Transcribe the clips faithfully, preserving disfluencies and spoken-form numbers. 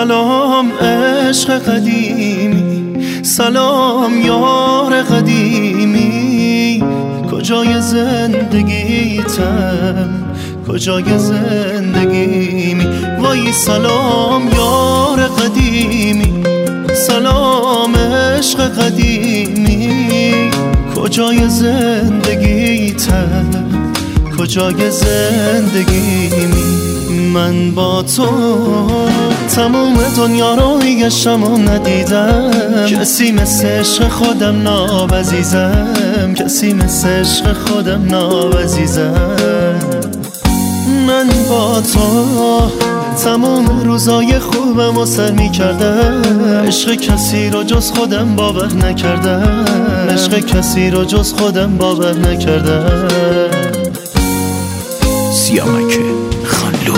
سلام عشق قدیمی، سلام یار قدیمی. کجای زندگیتم، کجای زندگیمی. وای سلام یار قدیمی، سلام عشق قدیمی. کجای زندگیتم، کجای زندگیمی. من با تو تموم دنیا رو میگشتم و ندیدم کسی مثل عشق خودم نابزیزم، کسی مثل عشق خودم نابزیزم. من با تو تموم روزای خوبم و سر میکردم، عشق کسی رو جز خودم باور نکردم، عشق کسی رو جز خودم باور نکردم. سیامک خانلو.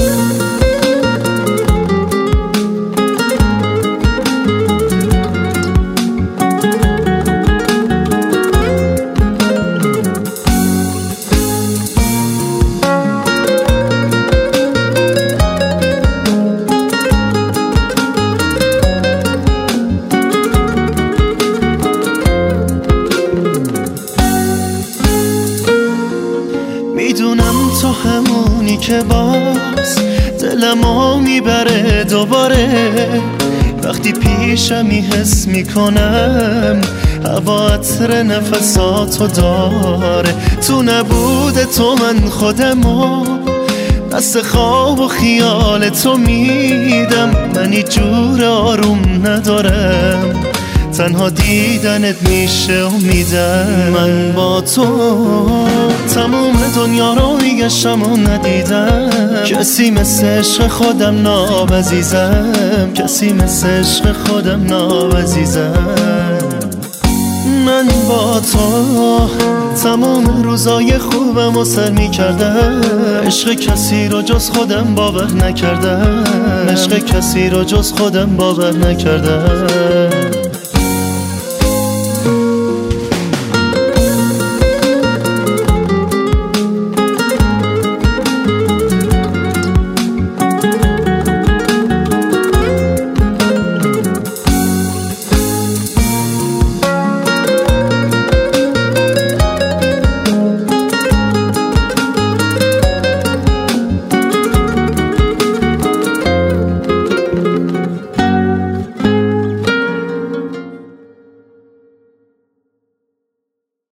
میدونم تو همونی که باز دلمو میبره دوباره، وقتی پیشمی حس میکنم هوا عطر نفساتو داره. تو نبود تو من خودمو دست خواب و خیال تو میدم، من هیچ جور آروم ندارم، تنها دیدنت میشه امیدم. من با تو تموم دنیا رو میگشتم و ندیدم کسی مثل عشق خودم نابزیزم، کسی مثل عشق خودم نابزیزم. من با تو تموم روزای خوبم و سر میکردم، عشق کسی رو جز خودم باور نکردم، عشق کسی رو جز خودم باور نکردم.